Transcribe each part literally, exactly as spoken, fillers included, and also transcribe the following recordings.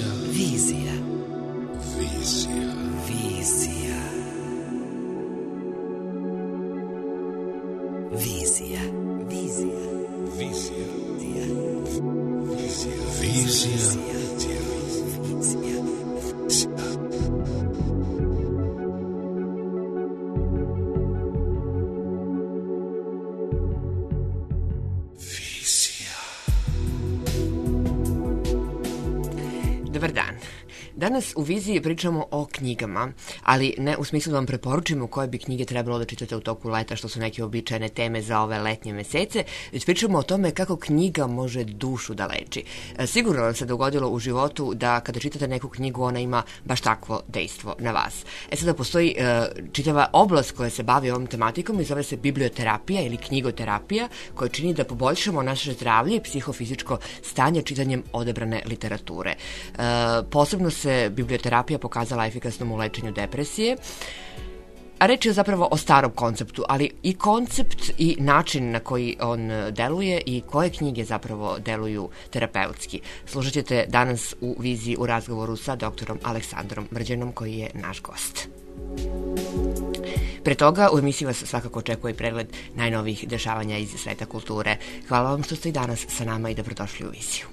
Vizija. Vizija. Vizija. Vizija. Vizija. Vizija. Vizija. Vizija. Dobar dan. Danas u Viziji pričamo o knjigama, ali ne u smislu da vam preporučimo koje bi knjige trebalo da čitate u toku leta, što su neke običajne teme za ove letnje mesece, već pričamo o tome kako knjiga može dušu da leči. Sigurno vam se dogodilo u životu da kada čitate neku knjigu ona ima baš takvo dejstvo na vas. E sada postoji e, čitava oblast koja se bavi ovom tematikom i zove se biblioterapija ili knjigoterapija, koja čini da poboljšamo naše zdravlje i psihofizičko stanje čitanjem odabrane literature. E, posebno se biblioterapija pokazala efikasnom u lečenju depresije, a reč je zapravo o starom konceptu, ali i koncept i način na koji on deluje i koje knjige zapravo deluju terapeutski. Slušat ćete danas u Viziji u razgovoru sa doktorom Aleksandrom Mrđanom, koji je naš gost. Pre toga u emisiji vas svakako očekuje i pregled najnovijih dešavanja iz sveta kulture. Hvala vam što ste i danas sa nama i dobrodošli u Viziju.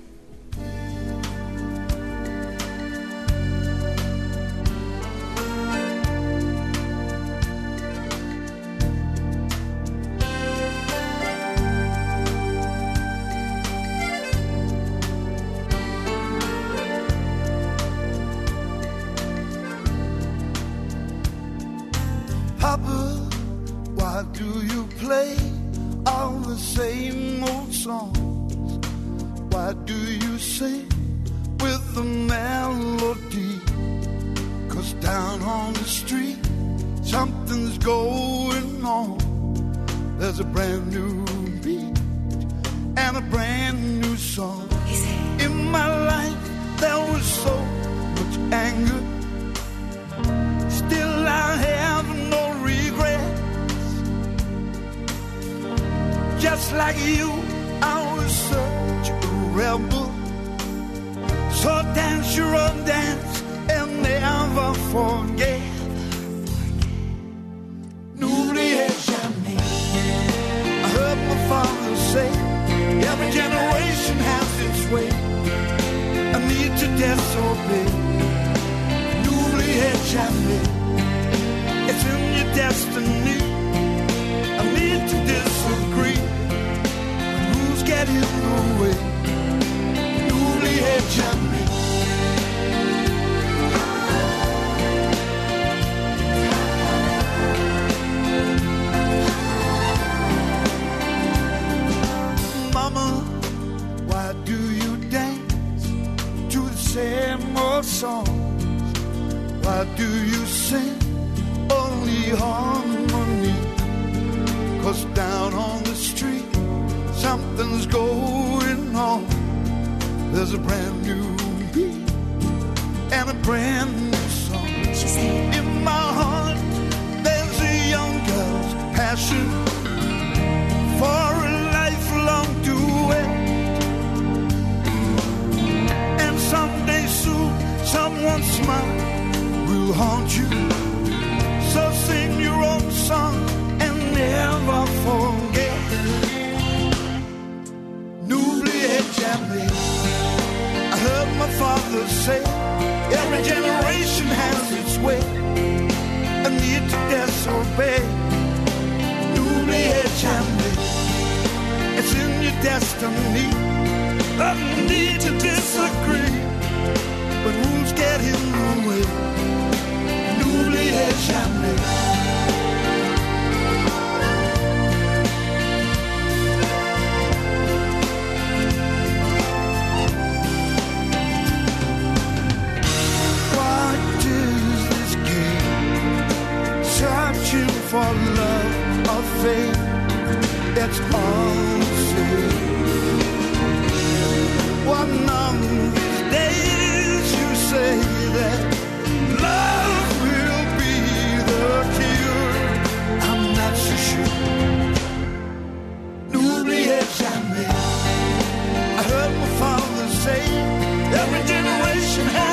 Papa, why do you play all the same old songs? Why do you sing with the melody? 'Cause down on the street something's going on. There's a brand new beat and a brand new song. In my life there was so much anger, still I have no regrets. Just like you, I was such a rebel. So dance your own dance and never forget. N'oubliez jamais. I heard my father say, every generation has its way. I need to disobey. N'oubliez jamais. It's in your destiny. I need to disagree. Who's getting in the way? N'oubliez jamais. Mama, why do you dance to the same old songs? Why do you sing only harmony? 'Cause down on the street something's going on. There's a brand new beat and a brand new song. She said, in my heart there's a young girl's passion for a lifelong duet. And someday soon someone's smile will haunt you. So sing your own song and never forget. N'oubliez jamais. I heard my father say, every generation has its way. I need to disobey. N'oubliez jamais. It's in your destiny. I need to disagree, but rules get in the way. N'oubliez jamais. What is this game? Searching for love or fame. That's all the same. One of these days you say that love will be the cure. I'm not so sure. N'oubliez jamais. I heard my father say, every generation has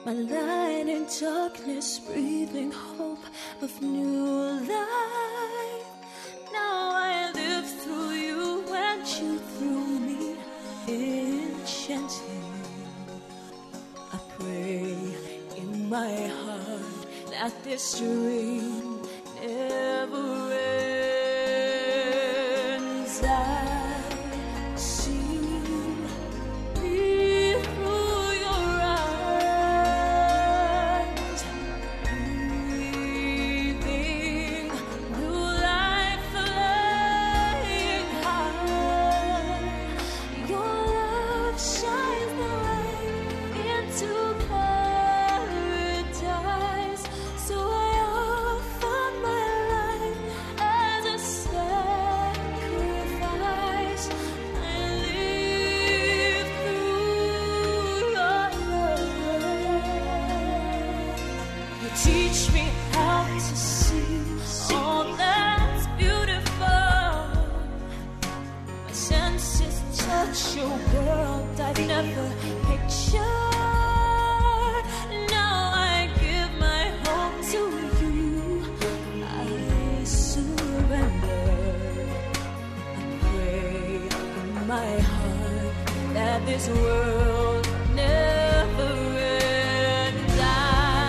my light in darkness, breathing hope of new life. Now I live through you and you through me, enchanted. I pray in my heart that this dream never ends. I teach me how to see all that's beautiful. My senses touch your world I've never pictured. Now I give my hope to you. I surrender. I pray in my heart that this world never ends. I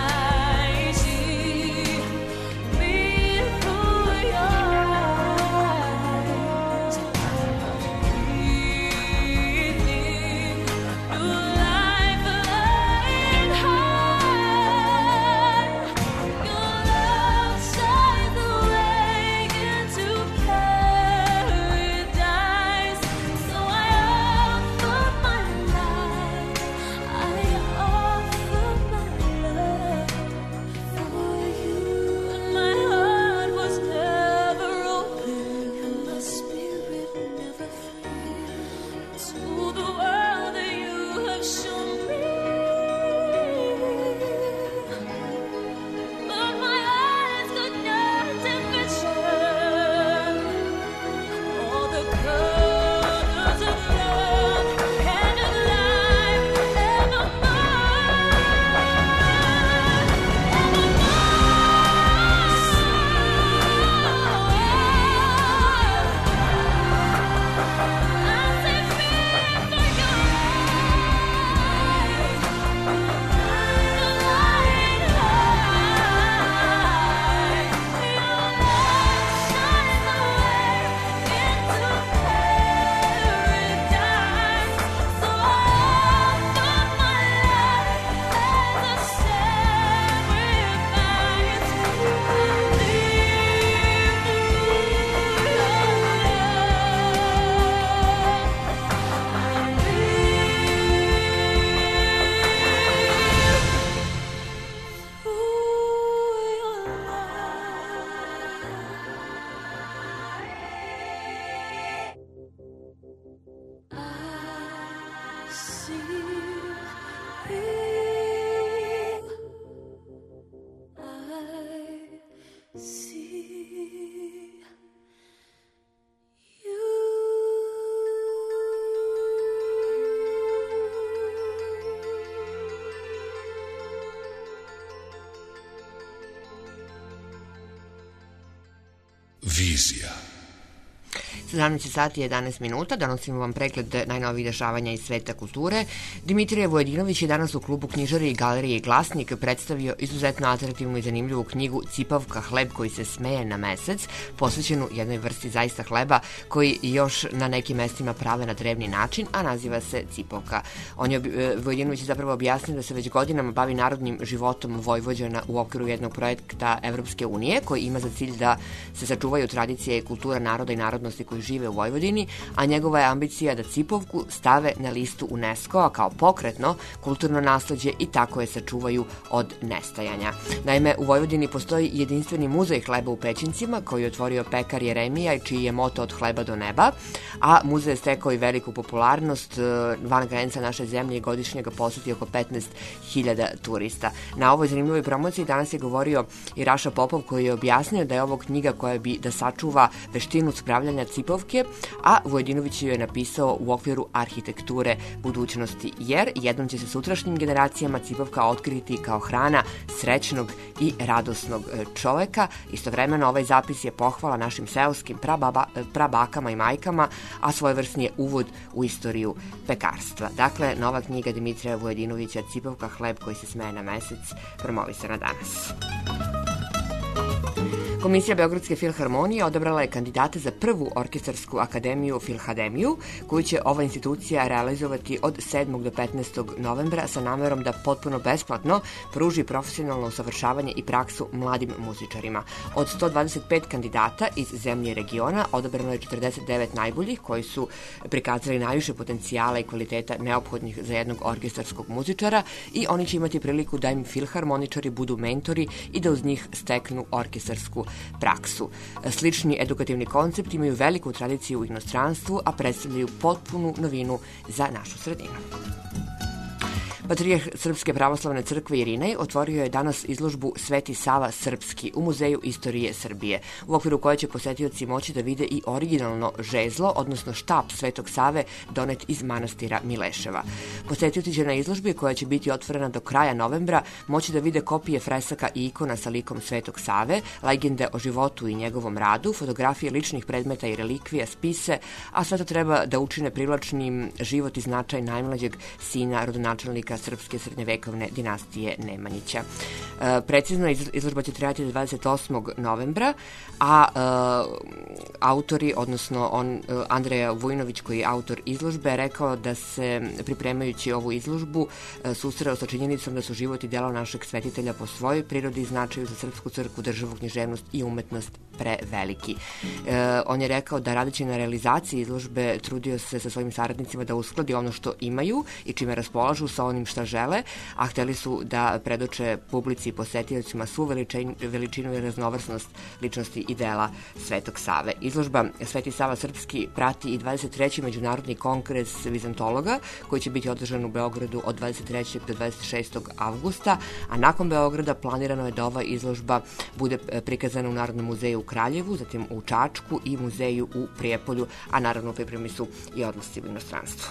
Vizija. sedamnaest sati i jedanaest minuta, donosimo vam pregled najnovijih dešavanja iz sveta kulture. Dimitrije Vujadinović je danas u klubu knjižare i galerije Glasnik predstavio izuzetno atraktivnu i zanimljivu knjigu Cipavka, hleb koji se smeje na mesec, posvećenu jednoj vrsti zaista hleba koji još na nekim mestima prave na drevni način, a naziva se Cipavka. On je, Vujadinović je zapravo objasnio da se već godinama bavi narodnim životom Vojvođana u okviru jednog projekta Evropske unije koji ima za cilj da se sačuvaju tradicije i kultura naroda i narodnosti koji žive u Vojvodini, a njegova je ambicija da Cipavku stave na listu UNESCO-a kao pokretno kulturno nasleđe i tako je sačuvaju od nestajanja. Naime, u Vojvodini postoji jedinstveni muzej hleba u Pećincima koji je otvorio pekar Jeremija i čiji je moto od hleba do neba, a muzej je stekao i veliku popularnost van granica naše zemlje i godišnje ga poseti oko petnaest hiljada turista. Na ovoj zanimljivoj promociji danas je govorio i Raša Popov koji je objasnio da je ovo knjiga koja bi da sačuva veštinu spravljanja Cipovke, a Vujadinović ju je napisao u okviru arhitekture budućnosti, jer jednom će se sutrašnjim generacijama Cipovka otkriti kao hrana srećnog i radosnog čoveka. Istovremeno ovaj zapis je pohvala našim seoskim prababa, prabakama i majkama, a svojevrsni je uvod u istoriju pekarstva. Dakle, nova knjiga Dimitrija Vujadinovića Cipovka, hleb koji se smeje na mesec, promovisana danas. Komisija Beogradske filharmonije odabrala je kandidate za prvu orkestarsku akademiju Filhademiju, koju će ova institucija realizovati od sedmog do petnaestog novembra sa namerom da potpuno besplatno pruži profesionalno usavršavanje i praksu mladim muzičarima. Od sto dvadeset pet kandidata iz zemlje i regiona odabrano je četrdeset devet najboljih koji su prikazali najviše potencijala i kvaliteta neophodnih za jednog orkestarskog muzičara i oni će imati priliku da im filharmoničari budu mentori i da uz njih steknu orkestarsku praksu. Slični edukativni koncept imaju veliku tradiciju u inostranstvu, a predstavljaju potpunu novinu za našu sredinu. Patrijarh Srpske pravoslavne crkve Irinej otvorio je danas izložbu Sveti Sava Srpski u Muzeju istorije Srbije, u okviru koje će posetioci moći da vide i originalno žezlo, odnosno štap Svetog Save donet iz manastira Mileševa. Posetioci će na izložbi, koja će biti otvorena do kraja novembra, moći da vide kopije fresaka i ikona sa likom Svetog Save, legende o životu i njegovom radu, fotografije ličnih predmeta i relikvija, spise, a sve to treba da učine privlačnim život i značaj najmlađeg sina rodonačelnika srpske srednjevekovne dinastije Nemanjića. E, precizno, izložba će trajati do dvadeset osmog novembra, a e, autori, odnosno on, e, Andreja Vujinović, koji je autor izložbe, rekao da se, pripremajući ovu izložbu, e, susreo sa činjenicom da su život i delo našeg svetitelja po svojoj prirodi i značaju za srpsku crkvu, državu, književnost i umetnost preveliki. E, on je rekao da radeći na realizaciji izložbe trudio se sa svojim saradnicima da uskladi ono što imaju i čime raspolažu sa onim šta žele, a hteli su da predoče publici i posetiocima svu veličinu, veličinu i raznovrsnost ličnosti i dela Svetog Save. Izložba Sveti Sava Srpski prati i dvadeset treći Međunarodni kongres vizantologa, koji će biti održan u Beogradu od dvadeset trećeg do dvadeset šestog avgusta, a nakon Beograda planirano je da ova izložba bude prikazana u Narodnom muzeju u Kraljevu, zatim u Čačku i muzeju u Prijepolju, a naravno pripremi su i odlasci u inostranstvo.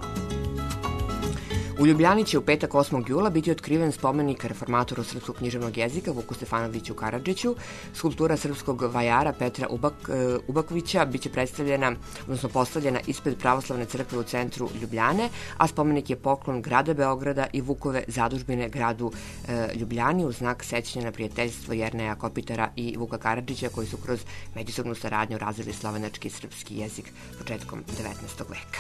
U Ljubljani će u petak osmog jula biti otkriven spomenik reformatoru srpskog književnog jezika Vuku Stefanoviću Karadžiću. Skulptura srpskog vajara Petra Ubak, Ubakovića biće predstavljena, odnosno postavljena ispred Pravoslavne crkve u centru Ljubljane, a spomenik je poklon grada Beograda i Vukove zadužbine gradu e, Ljubljani u znak sećanja na prijateljstvo Jerneja Kopitara i Vuka Karadžića, koji su kroz međusobnu saradnju razvili slovenački i srpski jezik početkom devetnaestog veka.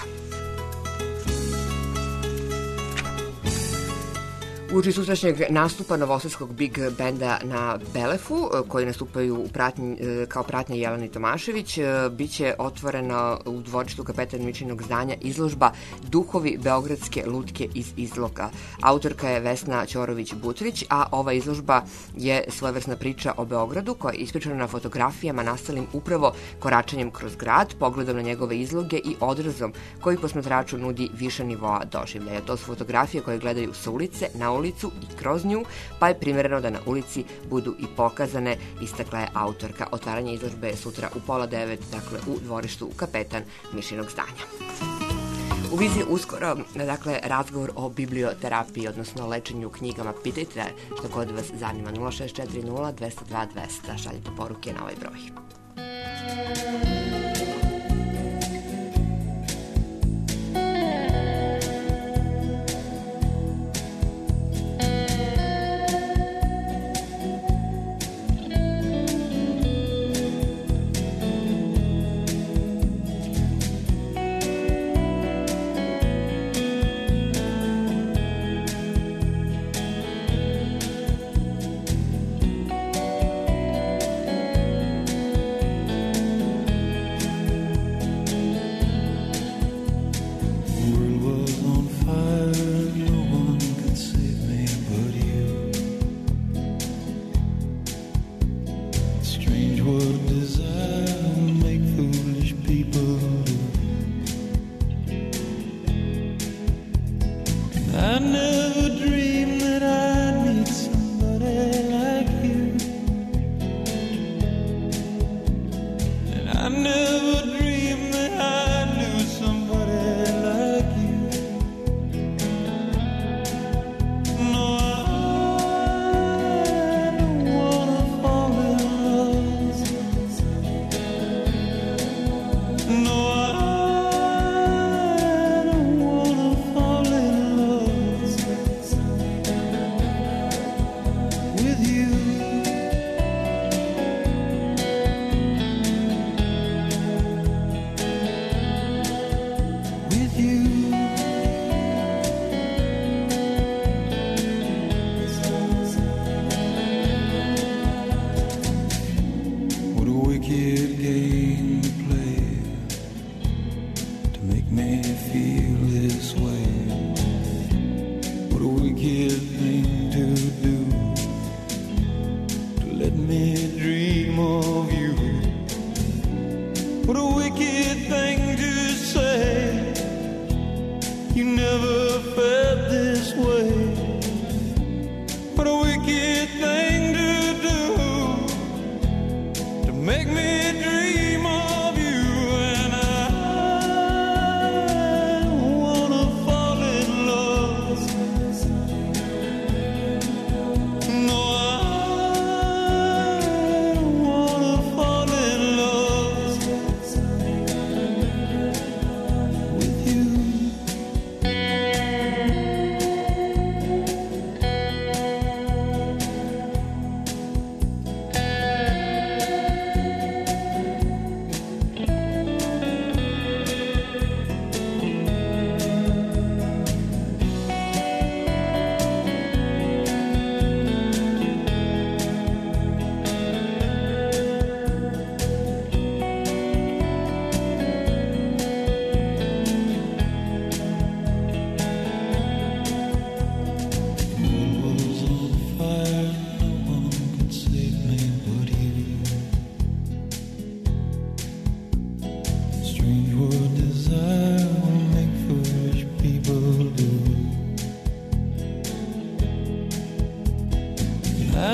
Uoči sutrašnjeg nastupa novosadskog big benda na Belefu, koji nastupaju u pratnji, kao pratnja Jeleni Tomašević, biće otvorena u dvorištu Kapetan Mičinog zdanja izložba Duhovi Beogradske lutke iz Izloka. Autorka je Vesna Ćorović-Butrić, a ova izložba je svojevrsna priča o Beogradu koja je ispričana na fotografijama nastalim upravo koračanjem kroz grad, pogledom na njegove izloge i odrazom koji posmatraču nudi više nivoa doživljaja. To su fotografije koje gledaju sa ulice, na ulicu i kroz nju, pa je primjereno da na ulici budu i pokazane, istakla je autorka. Otvaranje izložbe je sutra u pola devet, dakle u dvorištu Kapetan Mišinog zdanja. U viziji uskoro, dakle, razgovor o biblioterapiji, odnosno lečenju knjigama. Pitajte što god vas zanima. nula šest četiri nula dva zero dva dva zero zero. Šaljite poruke na ovaj broj.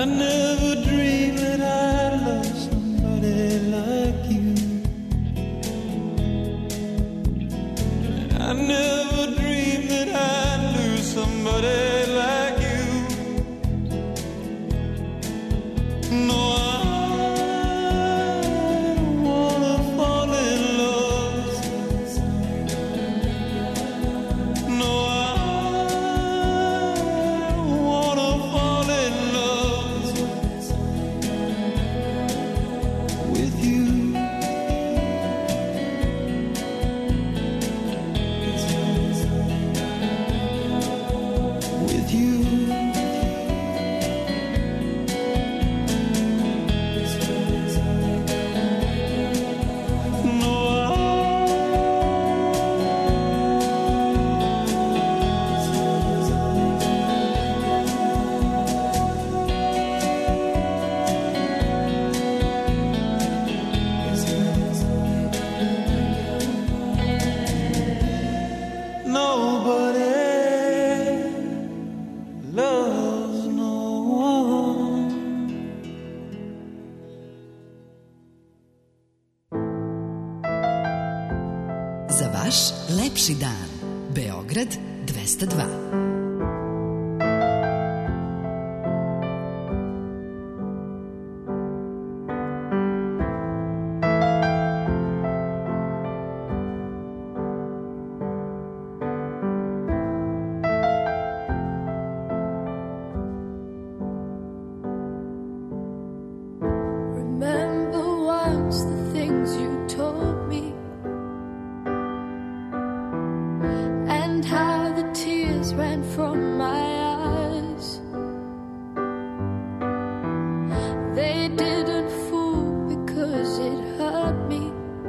I never dreamed that I'd love somebody like you. And I never dreamed that I'd lose somebody like you. No, I don't wanna fall in love. No, I don't wanna fall in love with you. With you. No, nobody loves no one. Za vaš lepši dan. Beograd dvesta dva. Remember once the things you told me, and how the tears ran from my eyes. They didn't fool because it hurt me.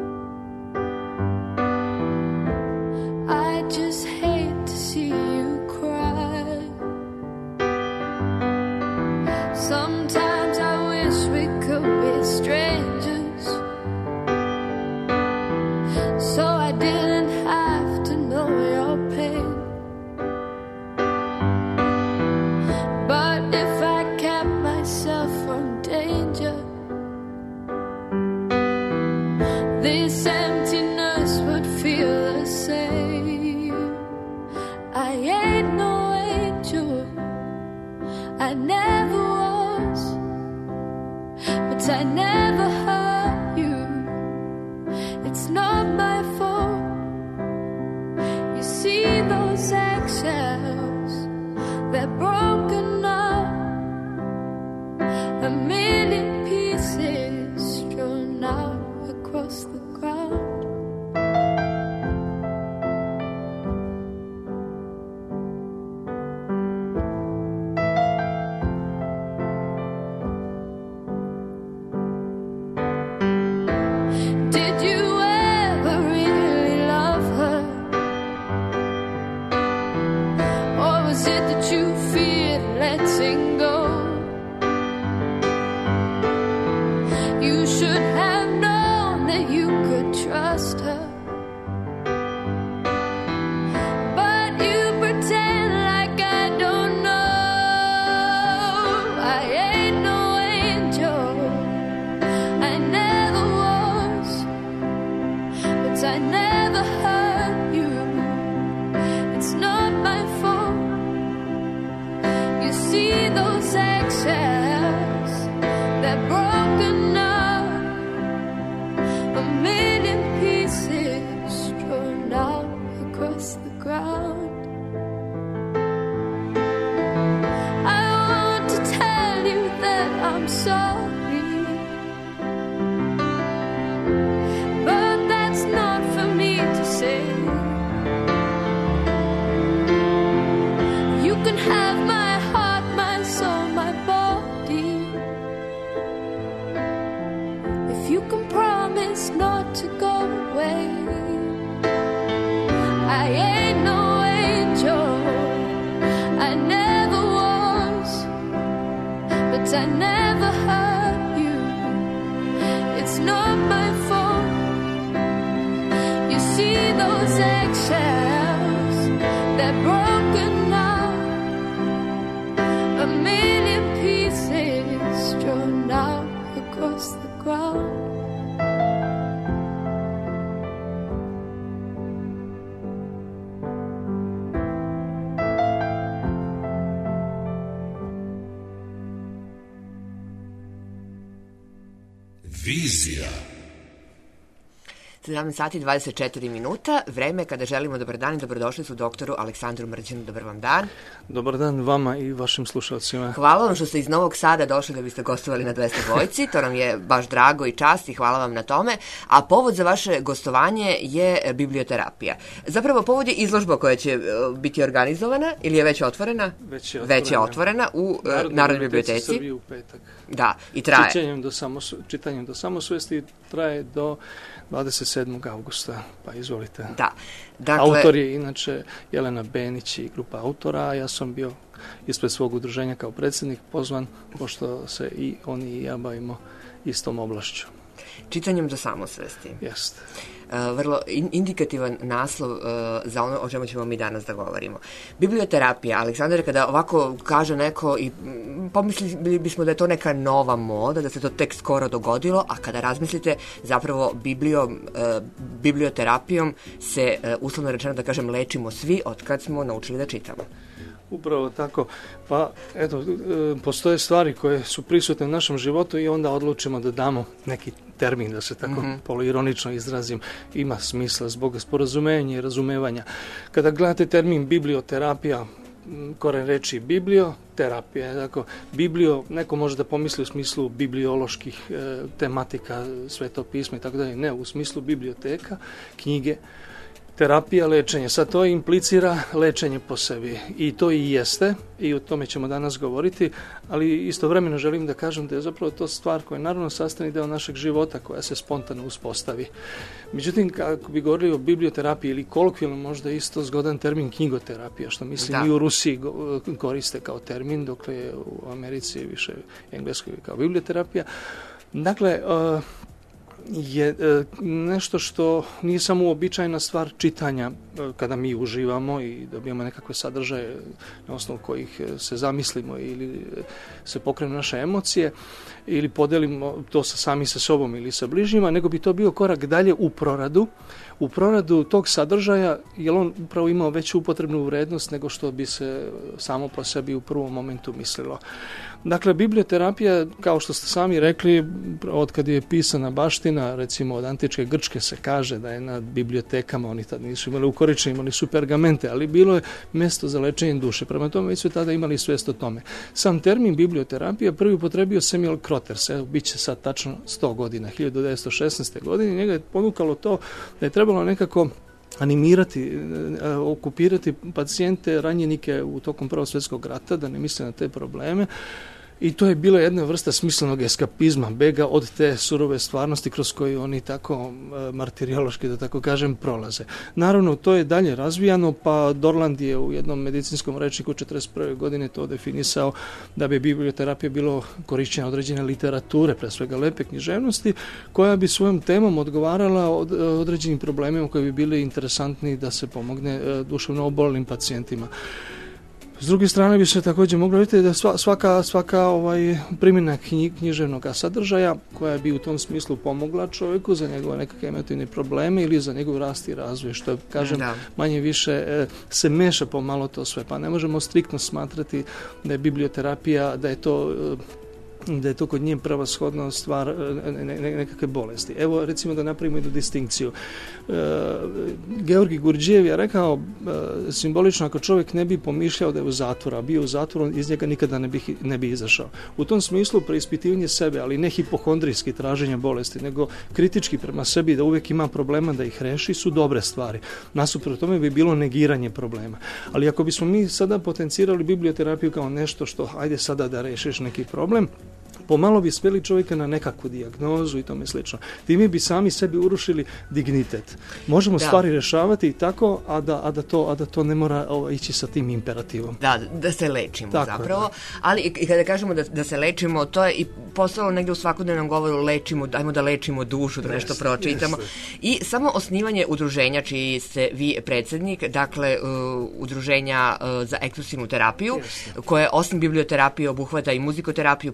I just hate to see you cry. Sometimes I wish we could be strangers, so I didn't have to know your pain. But if I kept myself from danger, this emptiness would feel the same. I ain't no angel, I never was, but I never hurt you. It's not my fault. You see those eggshells, they're broken up, a million pieces strewn out across the ground. Did you ever really love her? Or was it that you feared letting go? You should have known that you could trust her, but you pretend like I don't know. I ain't no angel, I never was, but I never hurt you. It's not my fault. You see those eggshells, they're broken up, a million pieces strewn out across the ground. I want to tell you that I'm sorry, but that's not for me to say. You can have my heart, my soul, my body, if you can promise not to go away. I ain't no angel, I never was, but I never hurt you. It's not my fault. You see those eggshells, they're broken now, a million pieces across the ground. Vizija. sedamnaest sati i dvadeset četiri minuta, vreme kada želimo dobar dan i dobrodošli su doktoru Aleksandru Mrđanu. Dobar vam dan. Dobar dan vama i vašim slušalcima. Hvala vam što ste iz Novog Sada došli da biste gostovali na dvesta dvojci, to nam je baš drago i čast i hvala vam na tome. A povod za vaše gostovanje je biblioterapija. Zapravo povod je izložba koja će biti organizovana ili je već otvorena? Već je otvorena. Već je otvorena u Narodnoj, Narodnoj biblioteci. Srbije u petak. Da, i traje. Čitanjem do, samosv... Čitanjem do samosvesti traje do dvadeset sedmog avgusta, pa izvolite. Da. Dakle, autor je inače Jelena Benić i grupa autora, a ja sam bio ispred svog udruženja kao predsjednik pozvan, pošto se i oni i ja bavimo istom oblašću. Čitanjem do samosvesti. Jeste. Uh, vrlo indikativan naslov uh, za ono o čemu ćemo mi danas da govorimo. Biblioterapija. Aleksandar, kada ovako kaže neko i pomislili bismo da je to neka nova moda, da se to tek skoro dogodilo, a kada razmislite, zapravo biblijom, uh, biblioterapijom se, uh, uslovno rečeno da kažem, lečimo svi od kad smo naučili da čitamo. Upravo tako. Pa, eto, postoje stvari koje su prisutne u našem životu i onda odlučimo da damo neki termin, da se tako mm-hmm. poluironično izrazim, ima smisla zbog sporazumenja i razumevanja. Kada gledate termin biblioterapija, koren reči biblioterapija, tako, biblio, neko može da pomisli u smislu biblioloških e, tematika, Sveto pismo i tako dalje, ne, u smislu biblioteka, knjige, terapija, lečenje. Sad to implicira lečenje po sebi i to i jeste i o tome ćemo danas govoriti, ali istovremeno želim da kažem da je zapravo to stvar koja je naravno sastavni deo našeg života, koja se spontano uspostavi. Međutim, kako bi govorili o biblioterapiji ili kolokvijalno možda isto zgodan termin knjigoterapija, što mislim da. I u Rusiji koriste kao termin, dokle je u Americi više engleskoj kao biblioterapija. Dakle, uh, je e, nešto što nije samo uobičajena stvar čitanja e, kada mi uživamo i dobijamo nekakve sadržaje na osnovu kojih se zamislimo ili se pokrenu naše emocije ili podelimo to sa sami sa sobom ili sa bližnjima, nego bi to bio korak dalje u proradu, u proradu tog sadržaja, jer on upravo imao veću upotrebnu vrednost nego što bi se samo po sebi u prvom momentu mislilo. Dakle, biblioterapija, kao što ste sami rekli, od kad je pisana baština, recimo od antičke Grčke se kaže da je na bibliotekama, oni tad nisu imali ukoričene, imali su pergamente, ali bilo je mjesto za lečenje duše. Prema tome, već su tada imali svijest o tome. Sam termin biblioterapija prvi upotrebio Samuel Croters, evo, bit će sad tačno sto godina, hiljadu devetsto šesnaeste. godine, njega je ponukalo to da je trebalo nekako animirati, okupirati pacijente, ranjenike u tokom Prvog svjetskog rata, da ne misle na te probleme. I to je bila jedna vrsta smislenog eskapizma, bega od te surove stvarnosti kroz koju oni tako martiriološki, da tako kažem, prolaze. Naravno, to je dalje razvijano, pa Dorland je u jednom medicinskom rečniku četrdeset prve. godine to definisao da bi biblioterapija bilo korišćenja određene literature, pre svega lepe književnosti, koja bi svojom temom odgovarala od, određenim problemima koji bi bili interesantni da se pomogne duševno oboljelim pacijentima. S druge strane bi se također moglo vidjeti da svaka, svaka ovaj, primjena knjig, književnog sadržaja koja bi u tom smislu pomogla čovjeku za njegove nekakve emotivne probleme ili za njegov rast i razvoj, što kažem da. manje više e, se meša pomalo to sve, pa ne možemo striktno smatrati da je biblioterapija, da je to e, da je to kod nje prevashodna stvar ne, ne, nekakve bolesti. Evo, recimo da napravimo jednu distinkciju. E, Georgi Gurdžijev je rekao e, simbolično, ako čovjek ne bi pomišljao da je u zatvoru, a bio u zatvoru, iz njega nikada ne bi, ne bi izašao. U tom smislu preispitivanje sebe, ali ne hipohondrijski traženje bolesti, nego kritički prema sebi, da uvijek ima problema da ih reši, su dobre stvari. Nasuprot tome bi bilo negiranje problema. Ali ako bismo mi sada potencirali biblioterapiju kao nešto što, ajde sada da rešiš neki problem, pomalo bi sveli čovjeka na nekakvu dijagnozu i tome slično. Time bi sami sebi urušili dignitet. Možemo da. stvari rješavati i tako, a da, a da, to, a da to ne mora o, ići sa tim imperativom. Da, da se lečimo tako zapravo. Je, ali i kada kažemo da, da se lečimo, to je i postalo negdje u svakodnevnom govoru lečimo, dajmo da lečimo dušu, da nešto pročitamo. Yes. I samo osnivanje udruženja, čiji ste vi predsjednik, dakle uh, udruženja uh, za ekspresivnu terapiju, yes. koje osim biblioterapije obuhvata i muzikoterapiju, psihodramu,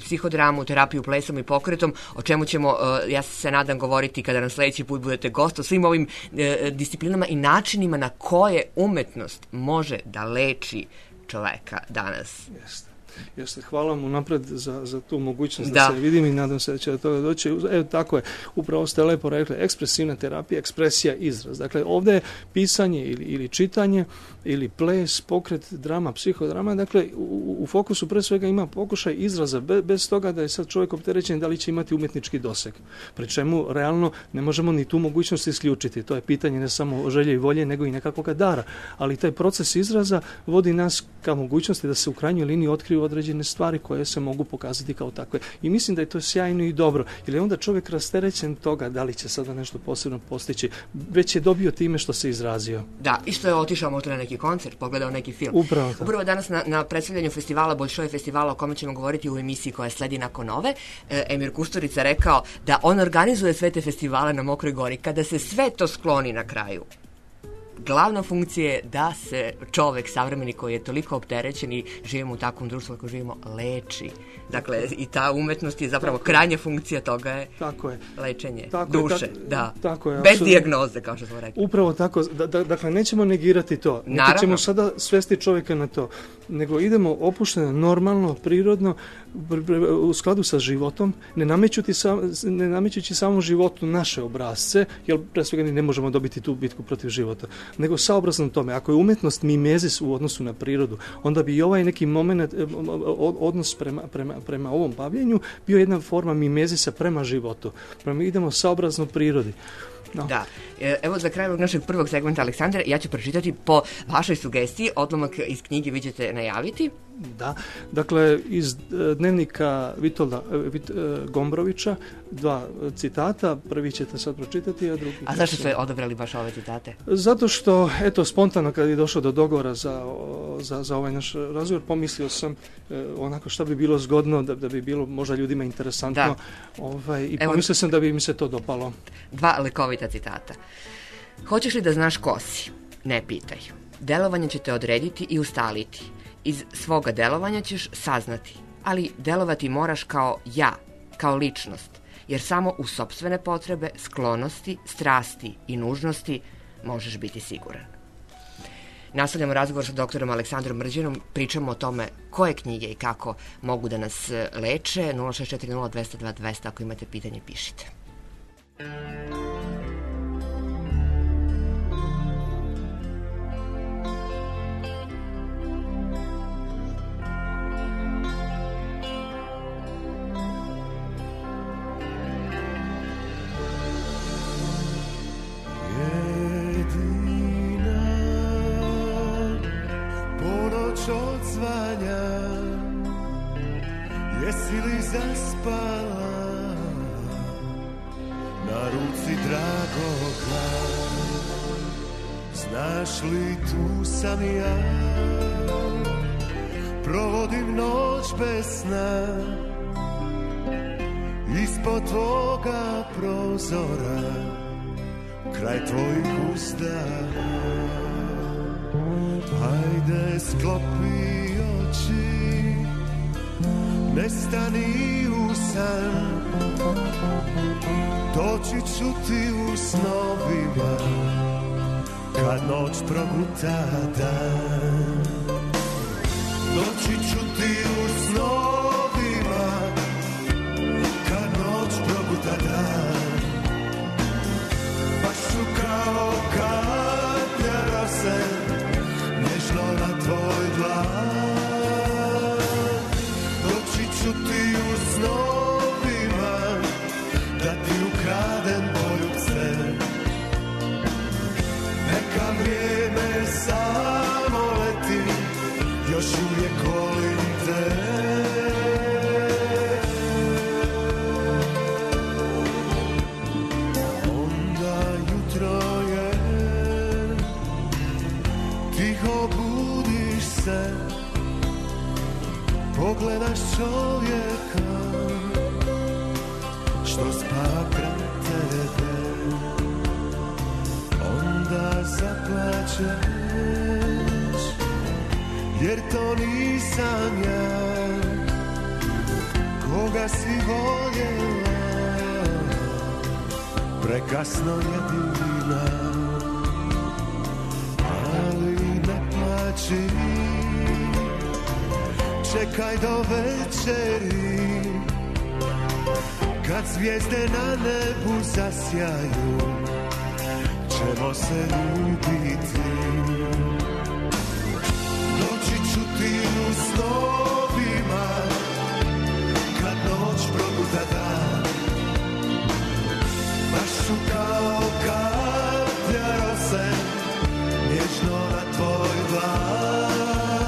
programu Terapiju plesom i pokretom, o čemu ćemo, ja se nadam, govoriti kada nam sledeći put budete gost, o svim ovim disciplinama i načinima na koje umetnost može da leči čoveka danas. Jeste. Jeste, hvala vam unapred za, za tu mogućnost da. da se vidim i nadam se da će do toga doći. Evo, tako je, upravo ste lepo rekli, ekspresivna terapija, ekspresija, izraz. Dakle, ovdje je pisanje ili, ili čitanje, ili ples, pokret, drama, psihodrama. Dakle, u, u fokusu pre svega ima pokušaj izraza, be, bez toga da je sad čovjek opterećen da li će imati umjetnički doseg. Pri čemu, realno, ne možemo ni tu mogućnost isključiti. To je pitanje ne samo želje i volje, nego i nekakvog dara. Ali taj proces izraza vodi nas ka mogućnosti da se u krajnjoj liniji otkriju određene stvari koje se mogu pokazati kao takve. I mislim da je to sjajno i dobro. Jer je onda čovjek rasterećen toga da li će sada nešto posebno postići. Već je dobio time što se izrazio. Da, i što je otišao možda na neki koncert, pogledao neki film. Upravo, Upravo danas na, na predstavljanju festivala, Bolšoj festivala, o kome ćemo govoriti u emisiji koja sledi nakon ove, Emir Kusturica rekao da on organizuje sve te festivale na Mokroj Gori. Kada se sve to skloni na kraju, glavna funkcija je da se čovek savremeni koji je toliko opterećen i živimo u takvom društvu kako živimo, leči. Dakle, i ta umetnost je zapravo krajnja funkcija toga je, tako je. lečenje tako duše. Je, tak, da. Tako je, bez apsolutno. dijagnoze, kao što smo rekli. Upravo tako. Da, da, dakle, nećemo negirati to. Niti ćemo sada svesti čovjeka na to. Nego idemo opušteno, normalno, prirodno, u skladu sa životom, ne namećući, sam, ne namećući samo životu naše obrazce, jer pre svega ne možemo dobiti tu bitku protiv života, nego saobrazno tome. Ako je umjetnost mimezis u odnosu na prirodu, onda bi i ovaj neki moment, odnos prema, prema, prema ovom bavljenju bio jedna forma mimezisa prema životu. Prema idemo saobrazno prirodi. No. Da. Evo za kraj ovog našeg prvog segmenta, Aleksandra, ja ću pročitati po vašoj sugestiji, odlomak iz knjige vi ćete najaviti. Da, dakle iz dnevnika Vitolda Vit, Gombrovića dva citata, prvi ćete sad pročitati, a drugi... A zašto ste odabrali baš ove citate? Zato što, eto, spontano kad je došao do dogovora za, za, za ovaj naš razgovor, pomislio sam eh, onako šta bi bilo zgodno, da, da bi bilo možda ljudima interesantno, da. ovaj, i Evo, pomislio sam da bi mi se to dopalo. Dva lekovita citata. Hoćeš li da znaš ko si? Ne pitaj. Delovanje će te odrediti i ustaliti. Iz svoga delovanja ćeš saznati, ali delovati moraš kao ja, kao ličnost, jer samo u sopstvene potrebe, sklonosti, strasti i nužnosti možeš biti siguran. Nastavljamo razgovor sa doktorom Aleksandrom Mrđanom, pričamo o tome koje knjige i kako mogu da nas leče. Nula šest četiri nula dvesta dva dvesta, ako imate pitanje, pišite. Odzvanja, jesi li zaspala na ruci dragoga? Znaš li tu sam ja, provodim noć bez sna, ispod tvoga prozora, kraj tvojih uzdaha. Hajde, sklopi oči, nestani u san, doći ću ti u snovima, kad noć proguta dan. Doći ću ti u snovima, kad noć proguta dan. Baš ću kao kaplja rose, nježno na tvoj dlan. Doći ću ti u snovima, da ti ukradem poljubce. Neka vrijeme samo leti, još uvijek volim te. Onda jutro je, tiho budiš se, pogledaš čovjeka što spava kraj tebe. Onda zaplačeš, jer to nisam ja, koga da si voljela, prekasno je bila, ali ne plači, čekaj do večeri, kad zvijezde na nebu zasjaju, ćemo se ljubiti. Doći ću ti u snovima, kad noć probuda dan, baš ću kao kaplja rose, nježno na tvoj dlan.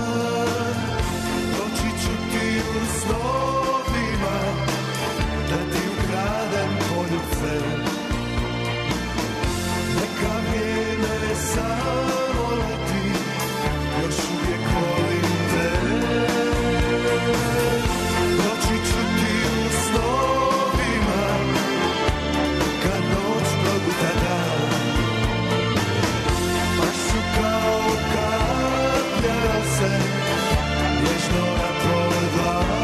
Doći ću ti u snovima, da ti ukradem poljubce, neka vrijeme samo leti, još uvijek volim te. Doći ću ti u snovima, kad noć probuda dan, baš ću kao kaplja rose, nježno na tvoj dlan.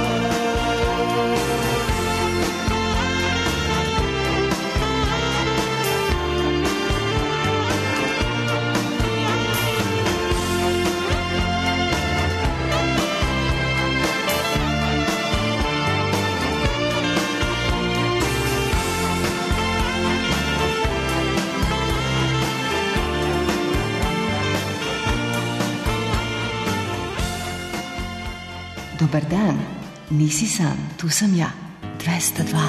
Dobar dan, nisi sam, tu sam ja, dvesta dva.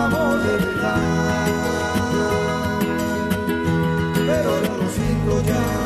vamos de verdad, pero no lo siento ya.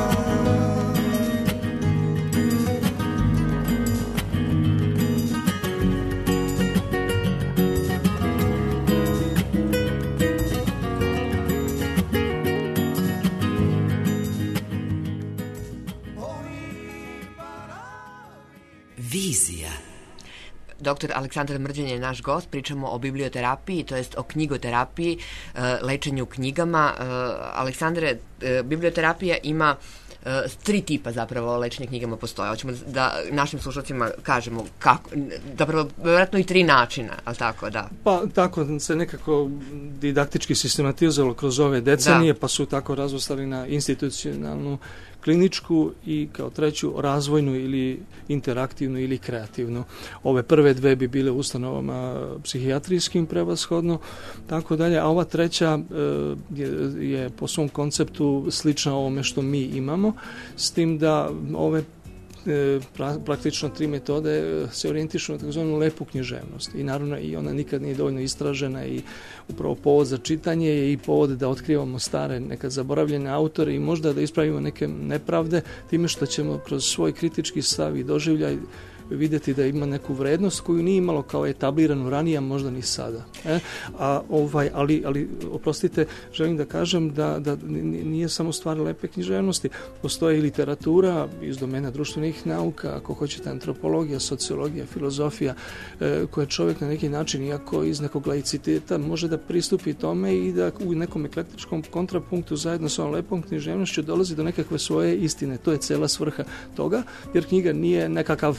Vizija. Doktor Aleksandar Mrđan je naš gost, pričamo o biblioterapiji, to jest o knjigoterapiji, lečenju knjigama. Aleksandre, biblioterapija ima tri tipa zapravo lečenja knjigama postoje. Hoćemo da našim slušalcima kažemo kako, zapravo vjerojatno i tri načina, ali tako, da. Pa tako se nekako didaktički sistematizovalo kroz ove decenije, da. Pa su tako razvrstali na institucionalnu, kliničku i kao treću razvojnu ili interaktivnu ili kreativnu. Ove prve dve bi bile ustanovama psihijatrijskim prevashodno, tako dalje, a ova treća e, je, je po svom konceptu slična ovome što mi imamo, s tim da ove pra, praktično tri metode se orijentišu na takozvanu lepu književnost i naravno i ona nikad nije dovoljno istražena i upravo povod za čitanje je i povod da otkrivamo stare nekad zaboravljene autore i možda da ispravimo neke nepravde time što ćemo kroz svoj kritički stav i doživljaj vidjeti da ima neku vrednost koju nije imalo kao etabliranu ranije, a možda ni sada. E? A, ovaj, ali, ali, oprostite, želim da kažem da, da nije samo stvar lepe književnosti. Postoji i literatura iz domena društvenih nauka, ako hoćete antropologija, sociologija, filozofija, e, koje čovjek na neki način, iako iz nekog laiciteta, može da pristupi tome i da u nekom eklektičkom kontrapunktu zajedno sa ovom lepom književnošću dolazi do nekakve svoje istine. To je cela svrha toga, jer knjiga nije nekakav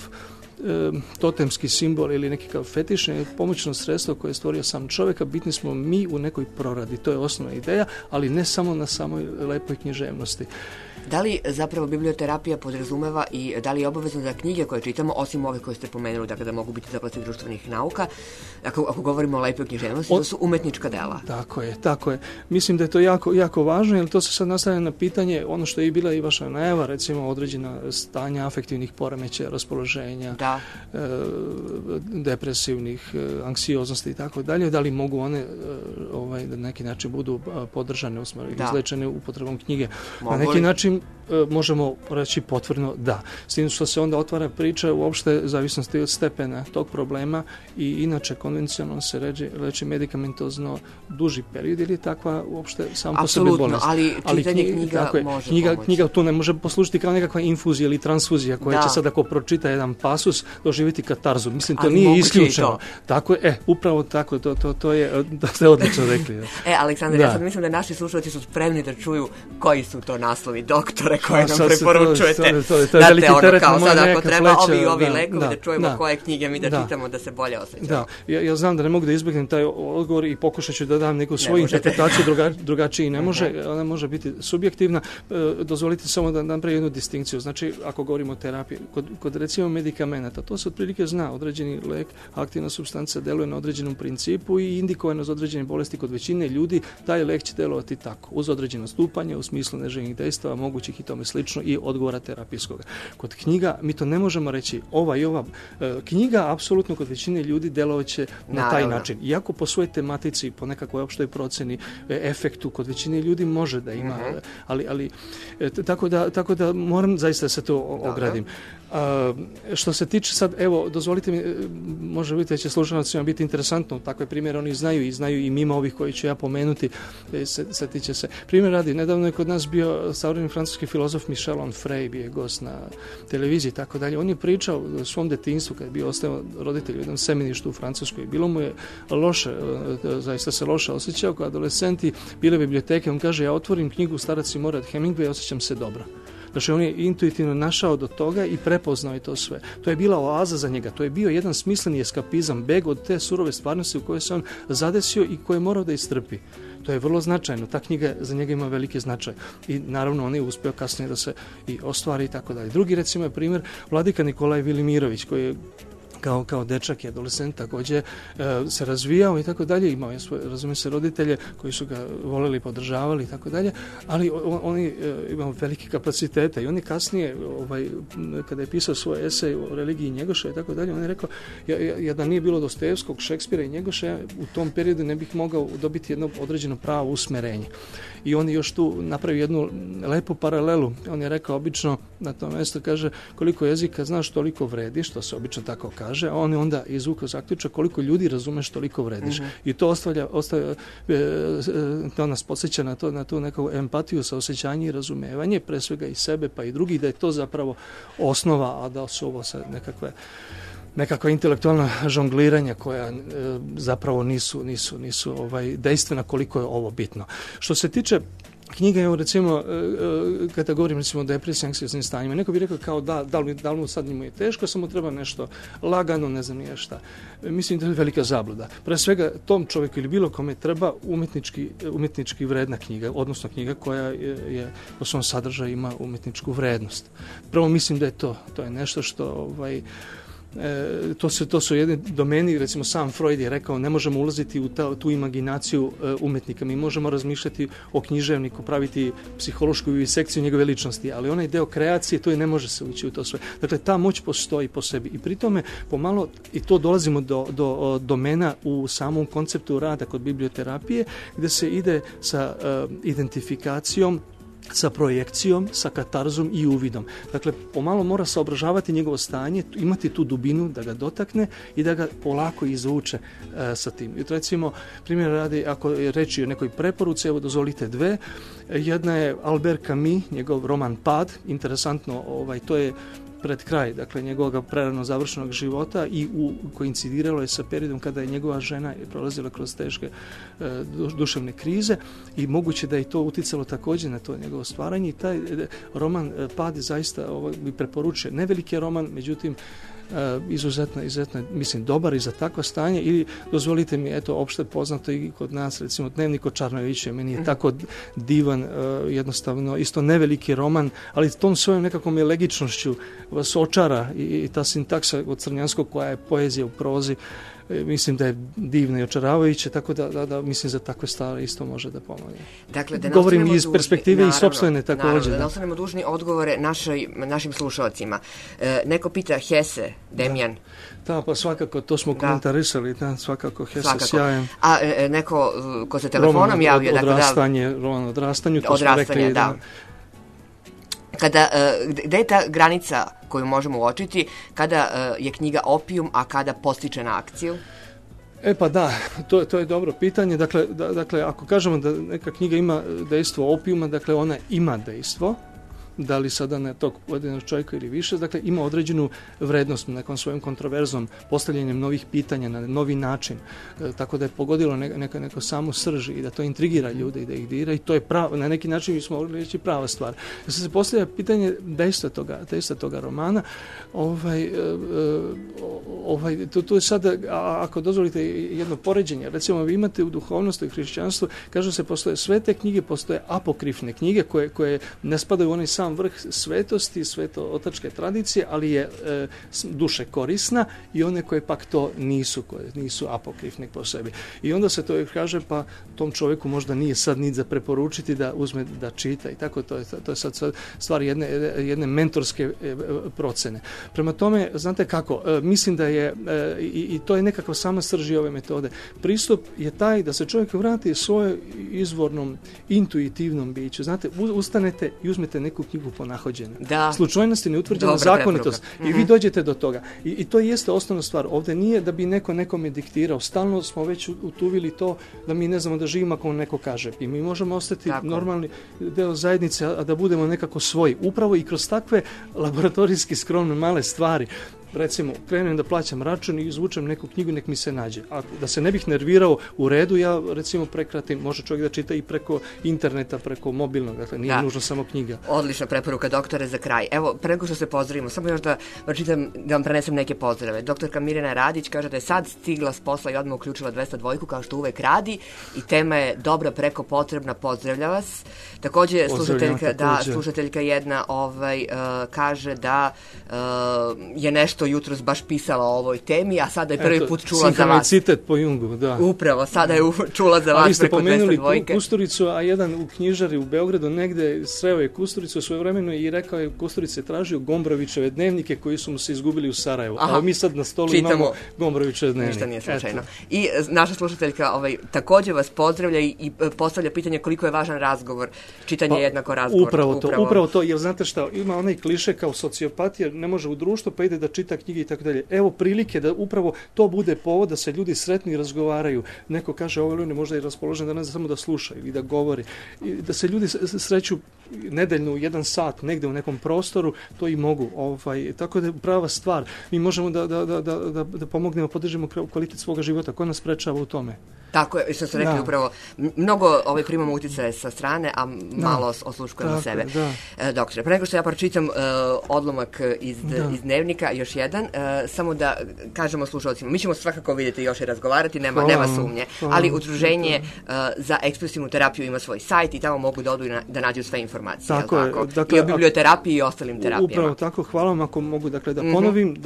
totemski simbol ili nekakav fetiš, pomoćno sredstvo koje je stvorio sam čovjeka, bitni smo mi u nekoj proradi, to je osnovna ideja, ali ne samo na samoj lepoj književnosti. Da li zapravo biblioterapija podrazumeva i da li je obavezno da knjige koje čitamo, osim ove koje ste pomenuli, dakle da mogu biti iz oblasti društvenih nauka, ako, ako govorimo o lepoj književnosti, to su umetnička dela? Tako je, tako je. Mislim da je to jako, jako važno, jer to se sad nastavlja na pitanje, ono što je bila i vaša najava, recimo određena stanja afektivnih poremećaja, raspoloženja, da. e, depresivnih, e, anksioznosti i tako dalje, da li mogu one e, ovaj, da na neki način budu podržane, usmeno, izlečene upotrebom knjige. Mogu na neki način možemo reći potvrdno da. S tim što se onda otvara priča uopšte zavisnosti od stepena tog problema i inače konvencionalno se leči, leči medikamentozno duži period ili takva uopšte sam po sebi bolest. Ali čitanje ali knjiga je, može knjiga, pomoći. Knjiga tu ne može poslužiti kao nekakva infuzija ili transfuzija koja da. će sad ako pročita jedan pasus doživjeti katarzu. Mislim, to ali nije isključeno. Tako je, e, upravo tako, to, to, to je, da ste odlično rekli. Da. E, Aleksandar, ja sad mislim da naši slušalci su spremni da čuju koji su to naslovi doktore koje nam preporučujete. Date ono kao sad ako treba ovi i ovi lekovi da, da čujemo da, koje knjige mi da, da čitamo da se bolje osjećamo. Da, ja, ja znam da ne mogu da izbjegnem taj odgovor i pokušat ću da dam neku svoju interpretaciju, druga, drugačiji ne može, uh-huh. ona može biti subjektivna. E, dozvolite samo da napravim jednu distinkciju. Znači, ako govorimo o terapiji, kod, kod recimo medikamenata, to se otprilike zna, određeni lek, aktivna supstanca deluje na određenom principu i indikovano za određene bolesti kod većine ljudi, taj lek će delovati tako, uz određeno stupanje, u smislu neželjenih dejstava, mogućih i tome slično i odgovora terapijskog. Kod knjiga mi to ne možemo reći ova i ova. E, knjiga apsolutno kod većine ljudi delovaće na Naravno. taj način. Iako po svojoj tematici, po nekakvoj opštoj proceni, e, efektu kod većine ljudi može da ima, uh-huh. ali, ali e, tako, da, tako da moram zaista se to ogradim. A, što se tiče sad, evo, dozvolite mi, može biti da će slušalcima biti interesantno, takve primjere oni znaju i znaju i mimo ovih koji ću ja pomenuti, e, se, se tiče se. Primjer radi, nedavno je kod nas bio savremeni francuski filozof Michel Onfray, bio je gost na televiziji i tako dalje. On je pričao o svom detinjstvu kad je bio ostao roditelj u jednom semeništu u Francuskoj. Bilo mu je loše, zaista se loše osjećao kao adolescent i bile biblioteke. On kaže, ja otvorim knjigu Starac Simora od Hemingway i osjećam se dobro. Znači, on je intuitivno našao do toga i prepoznao je to sve. To je bila oaza za njega. To je bio jedan smisleni eskapizam, beg od te surove stvarnosti u kojoj se on zadesio i koje je morao da istrpi. To je vrlo značajno. Ta knjiga za njega ima veliki značaj. I naravno on je uspio kasnije da se i ostvari i tako dalje. Drugi recimo je primjer vladika Nikolaj Vilimirović koji je kao, kao dečak i adolescent također e, se razvijao i tako dalje, imao je svoje, razumije se, roditelje koji su ga voleli, podržavali i tako dalje, ali on, oni e, imao velike kapacitete i on je kasnije, ovaj, kada je pisao svoj esej o religiji Njegoša i tako dalje, on je rekao, ja, ja, ja da nije bilo Dostojevskog, Šekspira i Njegoša, ja u tom periodu ne bih mogao dobiti jedno određeno pravo usmerenje. I on je još tu napravio jednu lepu paralelu. On je rekao obično na tom mjestu, kaže, koliko jezika znaš, toliko vrediš, što se obično tako kaže, a on je onda izvukao zaključak koliko ljudi razumeš, toliko vrediš. Mm-hmm. I to ostavlja, ostavlja e, e, to nas podsjeća na to, na tu neku empatiju, saosjećanje i razumevanje, pre svega i sebe pa i drugih, da je to zapravo osnova, a da su ovo sad nekakve nekakva intelektualna žongliranja koja e, zapravo nisu, nisu, nisu ovaj, dejstvena koliko je ovo bitno. Što se tiče knjiga, evo recimo, e, e, kada govorim recimo o depresiji, anksioznim stanjima, neko bi rekao kao da, da li, da li mu sad njemu je teško, samo treba nešto lagano, ne znam nije šta. E, mislim da je velika zabluda. Pre svega tom čovjeku ili bilo kome treba umjetnički, umjetnički vredna knjiga, odnosno knjiga koja je, je po svom sadržaju ima umjetničku vrednost. Prvo mislim da je to, to je nešto što ovaj, E, to, su, to su jedni domeni, recimo sam Freud je rekao, ne možemo ulaziti u ta, tu imaginaciju e, umjetnika, mi možemo razmišljati o književniku, praviti psihološku sekciju njegove ličnosti, ali onaj deo kreacije, to je ne može se ući u to sve. Dakle, ta moć postoji po sebi i pri tome pomalo, i to dolazimo do, do domena u samom konceptu rada kod biblioterapije, gdje se ide sa e, identifikacijom, sa projekcijom, sa katarzom i uvidom. Dakle, pomalo mora saobražavati njegovo stanje, imati tu dubinu da ga dotakne i da ga polako izvuče e, sa tim. I recimo, primjer radi, ako je reći o nekoj preporuci, evo dozvolite dve. Jedna je Albert Camus, njegov roman Pad, interesantno, ovaj, to je pred kraj, dakle, njegovog prerano završenog života i u, koincidiralo je sa periodom kada je njegova žena prolazila kroz teške e, duševne krize i moguće da je to uticalo također na to njegovo stvaranje i taj e, roman e, Pad zaista ovaj, bi preporučio. Neveliki je roman, međutim, Uh, izuzetno, izuzetno, mislim, dobar i za takvo stanje. Ili dozvolite mi, eto, opšte poznato i kod nas, recimo, Dnevnik od Čarnojevića, meni je mm-hmm. tako divan, uh, jednostavno, isto neveliki roman, ali tom svojom nekakvom elegičnošću vas očara i, i ta sintaksa od Crnjanskog koja je poezija u prozi, mislim da je divno i očaravajuće, tako da, da, da mislim za takve stvari isto može da pomogne. Dakle, da govorim iz dužni, perspektive naravno, i sopstvene također. Naravno, da, da ostanemo dužni odgovore našoj, našim slušalcima. E, neko pita Hese, Demjan. Da, pa svakako, to smo da. komentarisali, da, svakako Hese svakako. Sjajan. A e, neko ko se telefonom roman javio, od, dakle, odrastanje, da, roman odrastanju, to odrastanje, smo rekli. Da. da. Kada, gde je ta granica koju možemo uočiti, kada je knjiga opijum, a kada postiče na akciju? E pa da, to, to je dobro pitanje. Dakle, da, dakle, ako kažemo da neka knjiga ima dejstvo opijuma, dakle ona ima dejstvo, da li sada na tog pojedinog čovjeka ili više, dakle ima određenu vrednost nekom svojom kontroverzom, postavljanjem novih pitanja na novi način, e, tako da je pogodilo neka, neka, neko samu srž i da to intrigira ljude i da ih dira i to je pravo, na neki način smo mogli reći prava stvar. Da se postavlja pitanje dejstva toga, dejstva toga romana, ovaj, e, ovaj, to, to je sada, a, ako dozvolite jedno poređenje, recimo vi imate u duhovnosti i hrišćanstvu, kažu se postoje svete knjige, postoje apokrifne knjige koje, koje ne spadaju u onaj sam vrh svetosti, sveto-otačke tradicije, ali je e, duše korisna i one koje pak to nisu, koje nisu apokrifne po sebi. I onda se to kaže, pa tom čovjeku možda nije sad nit za preporučiti da uzme da čita i tako, to je, to je sad stvar jedne, jedne mentorske e, procene. Prema tome, znate kako, e, mislim da je, e, i, i to je nekako sama srži ove metode. Pristup je taj da se čovjek vrati svojom izvornom, intuitivnom biću. Znate, ustanete i uzmete neku knjigu po nahođenju. Da. Slučajnost je neutvrđena zakonitost. Mm-hmm. I vi dođete do toga. I, I to jeste osnovna stvar. Ovdje nije da bi neko nekome diktirao. Stalno smo već utuvili to da mi ne znamo da živimo ako neko kaže. I mi možemo ostati tako normalni deo zajednice, a da budemo nekako svoji. Upravo i kroz takve laboratorijski skromne male stvari. Recimo, krenem da plaćam račun i izvučem neku knjigu, nek mi se nađe. A da se ne bih nervirao u redu, ja recimo prekratim, može čovjek da čita i preko interneta, preko mobilnog, dakle nije da. nužno samo knjiga. Odlična preporuka, doktore, za kraj. Evo, pre nego što se pozdravimo, samo još da, čitam, da vam prenesem neke pozdrave. Doktorka Mirjana Radić kaže da je sad stigla s posla i odmah uključila dvesta dva, kao što uvek radi, i tema je dobra preko potrebna, pozdravlja vas. Također, slušateljka, da, slušateljka jedna ovaj, uh, kaže da uh, je nešto to jutros baš pisala o ovoj temi, a sada je prvi Eto, put čula za vas. Sinhronicitet po Jungu, da. Upravo, sada je u, čula za vas preko dvesta dvojke. A vi ste pomenuli Kusturicu, a jedan u knjižari u Beogradu negde sreo je Kusturicu svojevremeno i rekao je Kusturica je tražio Gombrovićeve dnevnike koji su mu se izgubili u Sarajevu. Aha. A mi sad na stolu Čitamo, imamo Gombrovićeve dnevnike. Ništa nije slučajno. Eto. I naša slušateljka ovaj, također vas pozdravlja i, i postavlja pitanje koliko je važan razgovor. Čitanje pa, je jednako razgovor. Upravo to, upravo. upravo to, jer znate šta, ima onaj kliše kao sociopatija, ne može u društvo pa ide da čita knjige i tako dalje. Evo prilike da upravo to bude povod da se ljudi sretni i razgovaraju. Neko kaže ovo ljudi možda i raspoložen da ne samo da slušaju i da govori. I da se ljudi sreću nedeljno u jedan sat negde u nekom prostoru, to i mogu. Ovaj, tako da je prava stvar. Mi možemo da, da, da, da, da pomognemo, podržimo kvalitet svoga života. Ko nas sprečava u tome? Tako je, što ste rekli da. Upravo. Mnogo ovaj, primamo utjecaje sa strane, a malo da. osluškujemo sebe. Da. E, doktore, pre nego što ja pročitam uh, odlomak iz, iz dnevnika, još jedan, uh, samo da kažemo slušalcima, mi ćemo svakako vidjeti još i razgovarati, nema, hvala, nema sumnje, hvala, ali udruženje uh, za ekspresivnu terapiju ima svoj sajt i tamo mogu da odu i na, da nađu sve informacije. Tako je. Tako? Dakle, I o biblioterapiji i ostalim terapijama. Upravo tako, hvala vam ako mogu dakle, da ponovim, mm-hmm.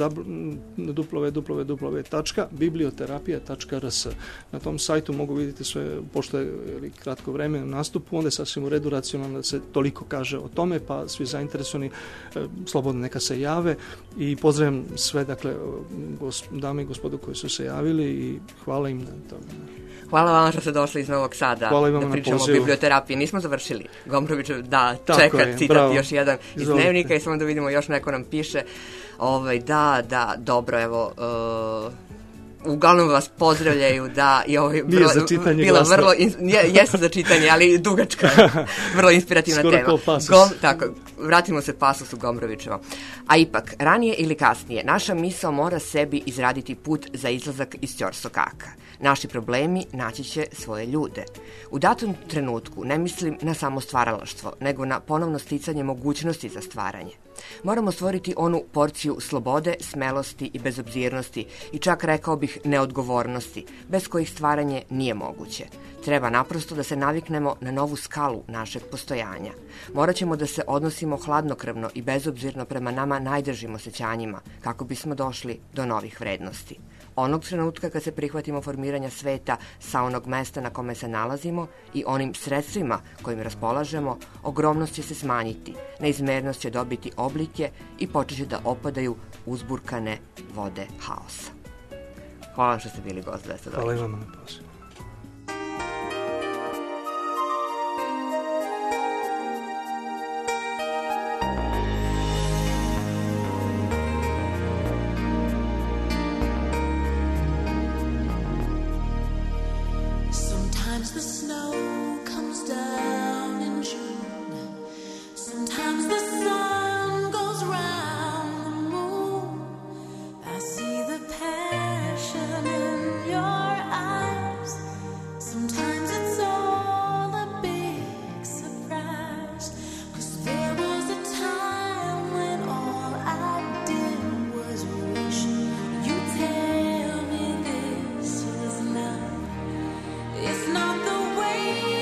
w w w tačka biblioterapija tačka r s. Na tom sajtu mogu vidjeti sve, pošto je kratko vreme u nastupu, onda je sasvim u redu racionalno da se toliko kaže o tome, pa svi zainteresovani e, slobodno neka se jave i pozdravljam sve, dakle, gos, dame i gospodu koji su se javili i hvala im na tome. Hvala vam što ste došli iz Novog Sada da pričamo o biblioterapiji. Nismo završili. Gombrovićev, da, tako čeka je, citat bravo. Još jedan iz Izvolite. Dnevnika i samo da vidimo još neko nam piše. Ovaj, da, da, dobro, evo... Uh, uglavnom vas pozdravljaju da i ovo je vrlo, bila glasno. vrlo in, je, jeste za čitanje, ali dugačka, vrlo inspirativna Skoro tema. Skoro Gom, tako, vratimo se pasusu Gombrovićeva. A ipak, ranije ili kasnije, naša misao mora sebi izraditi put za izlazak iz ćorsokaka. Naši problemi naći će svoje ljude. U datom trenutku ne mislim na samo stvaralaštvo, nego na ponovno sticanje mogućnosti za stvaranje. Moramo stvoriti onu porciju slobode, smelosti i bezobzirnosti i čak rekao bih neodgovornosti, bez kojih stvaranje nije moguće. Treba naprosto da se naviknemo na novu skalu našeg postojanja. Morat ćemo da se odnosimo hladnokrvno i bezobzirno prema nama najdržim osjećanjima, kako bismo došli do novih vrednosti. Onog trenutka kad se prihvatimo formiranja sveta sa onog mesta na kome se nalazimo i onim sredstvima kojim raspolažemo, ogromnost će se smanjiti, neizmernost će dobiti oblike i počeće da opadaju uzburkane vode haosa. Hvala vam što ste bili gost dvesta dvojke. Hvala i vama na pozivu. It's not the way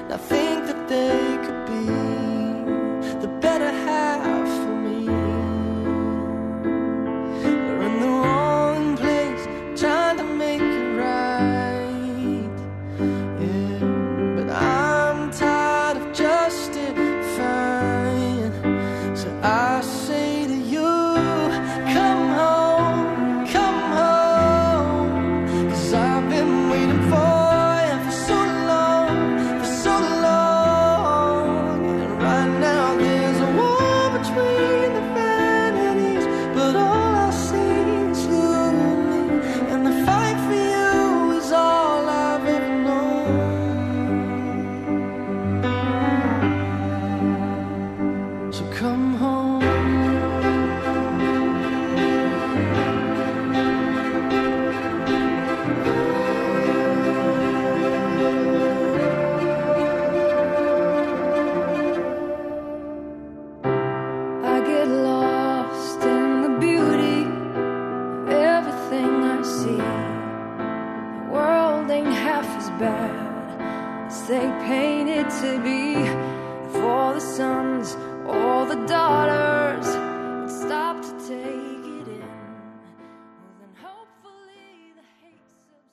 I think that they could be the better half for me. We're in the wrong place, trying to make it right. Yeah, but I'm tired of justifying. So I say to you, come home, come home, 'cause I've been waiting for you for so long, for so long. And right now there's a war between the vanities, but all I see is you and me, and the fight for you is all I've ever known. So come home. I get lost in the beauty of everything I see. The world ain't half as bad as they paint it to be. If all the sons, all the daughters would stop to take